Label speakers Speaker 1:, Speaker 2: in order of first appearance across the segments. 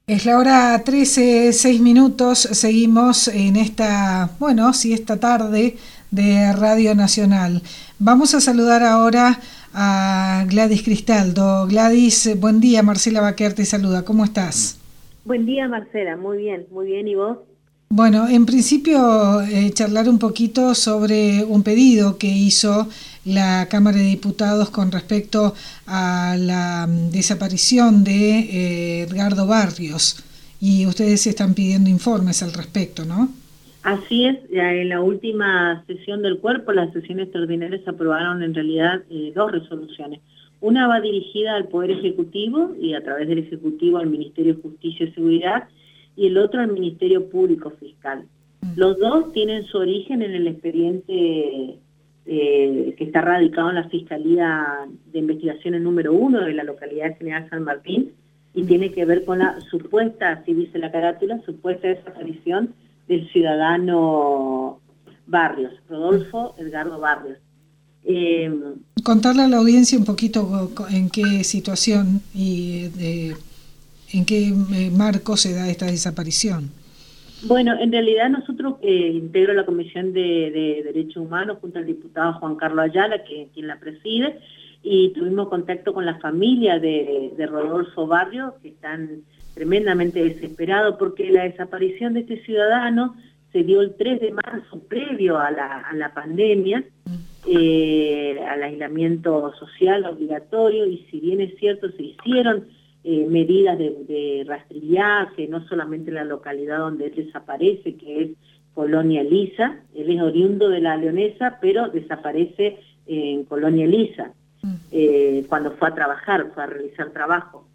Speaker 1: Es la hora 13, 6 minutos. Seguimos en esta, bueno, sí, esta tarde de Radio Nacional. Vamos a saludar ahora a Gladys Cristaldo. Gladys, buen día. Marcela Baquer te saluda. ¿Cómo estás?
Speaker 2: Buen día, Marcela. Muy bien. ¿Y vos?
Speaker 1: Bueno, en principio charlar un poquito sobre un pedido que hizo la Cámara de Diputados con respecto a la desaparición de Edgardo Barrios, y ustedes están pidiendo informes al respecto, ¿no?
Speaker 2: Así es, ya en la última sesión del cuerpo, las sesiones extraordinarias aprobaron en realidad dos resoluciones. Una va dirigida al Poder Ejecutivo y a través del Ejecutivo al Ministerio de Justicia y Seguridad, y el otro al Ministerio Público Fiscal. Los dos tienen su origen en el expediente que está radicado en la Fiscalía de Investigaciones número 1 de la localidad de General San Martín, y tiene que ver con la supuesta, así dice la carátula, supuesta desaparición del ciudadano Barrios, Rodolfo Edgardo Barrios.
Speaker 1: Contarle a la audiencia un poquito en qué situación y en qué marco se da esta desaparición.
Speaker 2: Bueno, en realidad nosotros integro la Comisión de Derechos Humanos junto al diputado Juan Carlos Ayala, quien la preside, y tuvimos contacto con la familia de Rodolfo Barrios, que están tremendamente desesperados porque la desaparición de este ciudadano se dio el 3 de marzo, previo a la pandemia, al aislamiento social obligatorio, y si bien es cierto, se hicieron medidas de rastrillaje, no solamente en la localidad donde él desaparece, que es Colonia Elisa. Él es oriundo de La Leonesa, pero desaparece en Colonia Elisa, cuando fue a trabajar, fue a realizar trabajo.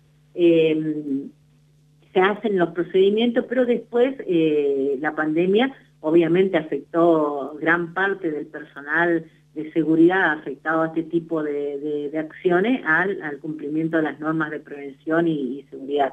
Speaker 2: Se hacen los procedimientos, pero después la pandemia obviamente afectó gran parte del personal de seguridad afectado a este tipo de acciones al cumplimiento de las normas de prevención y seguridad.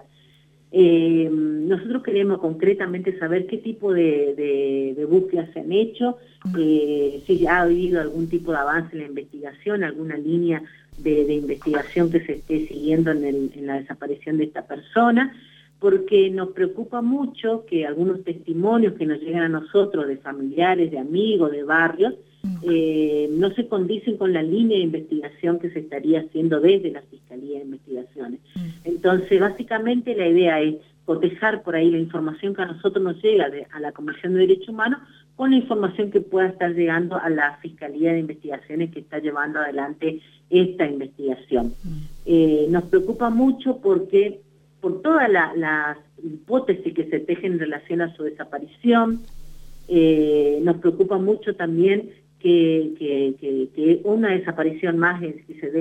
Speaker 2: Nosotros queremos concretamente saber qué tipo de búsquedas se han hecho, si ya ha habido algún tipo de avance en la investigación, alguna línea de investigación que se esté siguiendo en la desaparición de esta persona, porque nos preocupa mucho que algunos testimonios que nos llegan a nosotros de familiares, de amigos, de barrios, no se condicen con la línea de investigación que se estaría haciendo desde la Fiscalía de Investigaciones. Entonces, básicamente la idea es cotejar por ahí la información que a nosotros nos llega a la Comisión de Derechos Humanos con la información que pueda estar llegando a la Fiscalía de Investigaciones que está llevando adelante esta investigación. Nos preocupa mucho porque por todas las hipótesis que se tejen en relación a su desaparición, nos preocupa mucho también que una desaparición más que se dé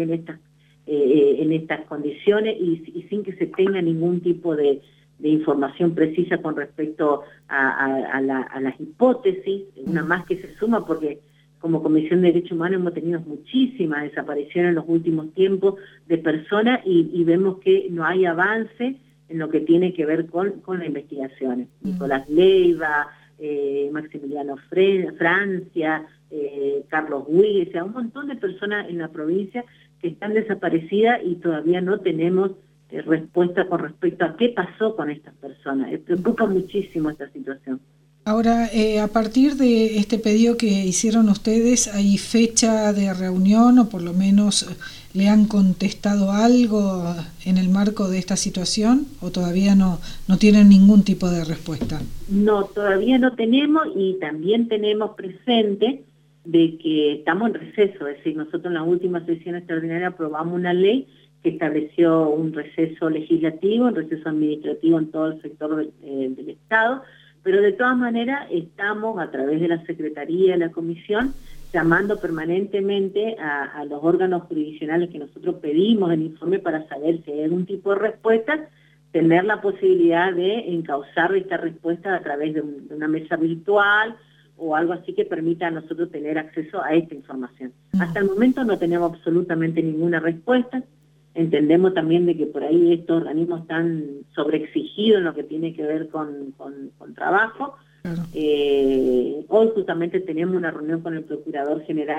Speaker 2: en estas condiciones y sin que se tenga ningún tipo de información precisa con respecto a las hipótesis, una más que se suma porque como Comisión de Derechos Humanos hemos tenido muchísimas desapariciones en los últimos tiempos de personas y vemos que no hay avance en lo que tiene que ver con las investigaciones. Nicolás Leiva, Maximiliano Francia, Carlos Huig, o sea, un montón de personas en la provincia que están desaparecidas y todavía no tenemos respuesta con respecto a qué pasó con estas personas. Preocupa muchísimo esta situación.
Speaker 1: Ahora, a partir de este pedido que hicieron ustedes, ¿hay fecha de reunión o por lo menos le han contestado algo en el marco de esta situación o todavía no tienen ningún tipo de respuesta?
Speaker 2: No, todavía no tenemos y también tenemos presente de que estamos en receso, es decir, nosotros en la última sesión extraordinaria aprobamos una ley que estableció un receso legislativo, un receso administrativo en todo el sector del Estado, pero de todas maneras estamos a través de la Secretaría de la Comisión llamando permanentemente a los órganos jurisdiccionales que nosotros pedimos el informe para saber si hay algún tipo de respuesta, tener la posibilidad de encauzar esta respuesta a través de una mesa virtual o algo así que permita a nosotros tener acceso a esta información. Hasta el momento no tenemos absolutamente ninguna respuesta. Entendemos también de que por ahí estos organismos están sobreexigidos en lo que tiene que ver con trabajo. Claro. Hoy justamente tenemos una reunión con el Procurador General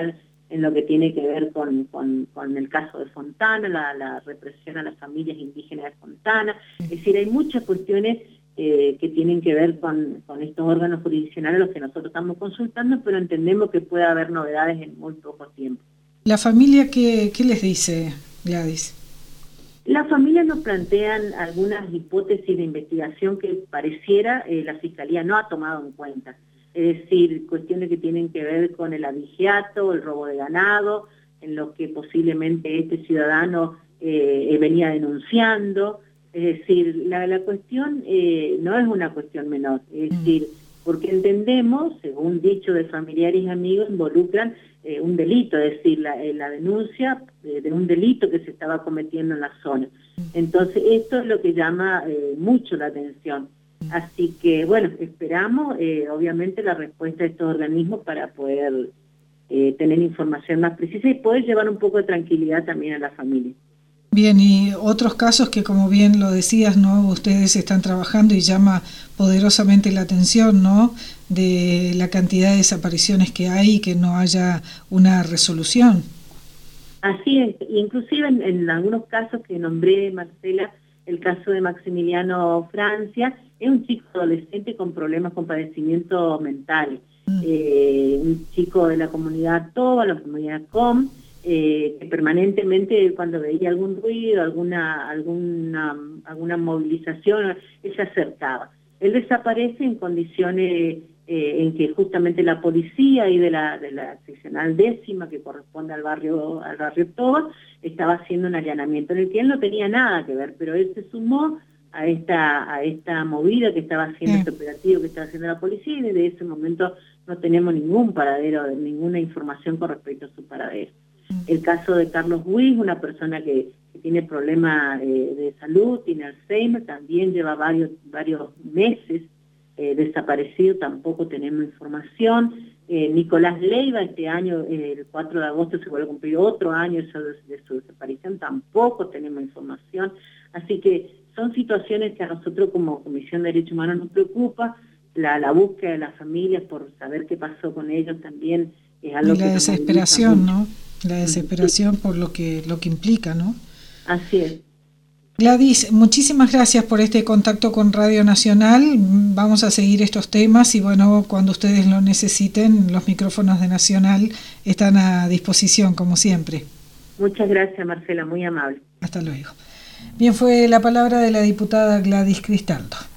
Speaker 2: en lo que tiene que ver con el caso de Fontana, la represión a las familias indígenas de Fontana. Es decir, hay muchas cuestiones que tienen que ver con estos órganos jurisdiccionales, los que nosotros estamos consultando, pero entendemos que puede haber novedades en muy poco tiempo.
Speaker 1: ¿La familia qué les dice, Gladys?
Speaker 2: Las familias nos plantean algunas hipótesis de investigación que pareciera la Fiscalía no ha tomado en cuenta. Es decir, cuestiones que tienen que ver con el abigeato, el robo de ganado, en lo que posiblemente este ciudadano venía denunciando. Es decir, la cuestión no es una cuestión menor. Es decir, porque entendemos, según dicho de familiares y amigos, involucran un delito, es decir, la denuncia de un delito que se estaba cometiendo en la zona. Entonces, esto es lo que llama mucho la atención. Así que, bueno, esperamos, obviamente, la respuesta de estos organismos para poder tener información más precisa y poder llevar un poco de tranquilidad también a la familia.
Speaker 1: Bien, y otros casos que, como bien lo decías, ¿no? Ustedes están trabajando y llama poderosamente la atención, ¿no? De la cantidad de desapariciones que hay y que no haya una resolución.
Speaker 2: Así es, inclusive en algunos casos que nombré, Marcela, el caso de Maximiliano Francia, es un chico adolescente con problemas con padecimientos mentales, un chico de la comunidad Toba, la comunidad Com, que permanentemente cuando veía algún ruido, alguna movilización, él se acercaba. Él desaparece en condiciones en que justamente la policía y de la seccional 10ª, que corresponde al barrio Toba, estaba haciendo un allanamiento en el que él no tenía nada que ver, pero él se sumó a esta movida que estaba haciendo, este operativo que estaba haciendo la policía, y desde ese momento no tenemos ningún paradero, ninguna información con respecto a su paradero. El caso de Carlos Huiz, una persona que tiene problemas de salud, tiene Alzheimer, también lleva varios meses desaparecido, tampoco tenemos información. Nicolás Leiva, este año, el 4 de agosto, se vuelve a cumplir otro año de su desaparición, tampoco tenemos información. Así que son situaciones que a nosotros como Comisión de Derechos Humanos nos preocupa. La búsqueda de las familias por saber qué pasó con ellos también es algo que nos
Speaker 1: desesperación, ¿no? La desesperación por lo que implica, ¿no?
Speaker 2: Así es.
Speaker 1: Gladys, muchísimas gracias por este contacto con Radio Nacional. Vamos a seguir estos temas y bueno, cuando ustedes lo necesiten, los micrófonos de Nacional están a disposición, como siempre.
Speaker 2: Muchas gracias, Marcela, muy amable.
Speaker 1: Hasta luego. Bien, fue la palabra de la diputada Gladys Cristaldo.